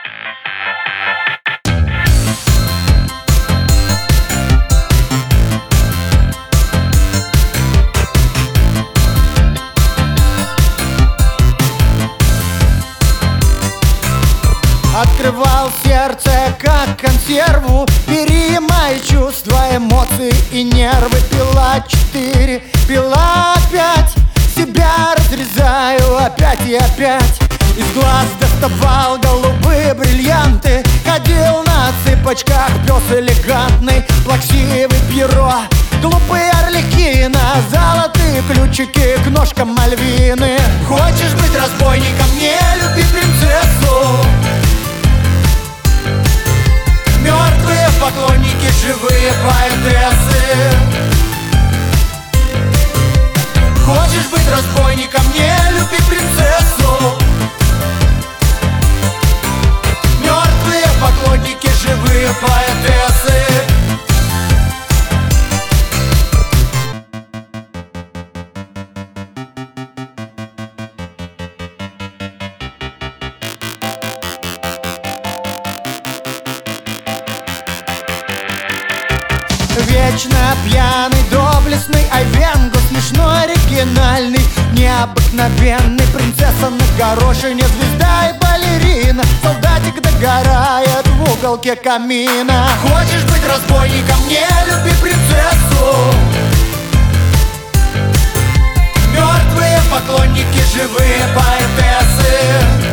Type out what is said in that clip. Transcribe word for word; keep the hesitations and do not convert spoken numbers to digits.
Открывал сердце, как консерву, перенимая чувства, эмоции и нервы. Пила четыре, пила пять, себя разрезаю опять и опять. Из глаз доставал голубые бриллианты, ходил на цыпочках, пес элегантный, плаксивый Пьеро, глупые Арлекино, золотые ключики к ножкам Мальвины. Хочешь быть разбойником, не люби принцессу. Мертвые поклонники, живые поэтессы. Хочешь быть разбойником, не люби принцессу. Мертвые поклонники, живые поэтессы. Вечно пьяный, доблестный Айвенго, смешной, оригинальный, необыкновенный. Принцесса на горошине, звезда и балерина, солдатик догорает в уголке камина. Хочешь быть разбойником, не люби принцессу. Мертвые поклонники, живые поэтессы.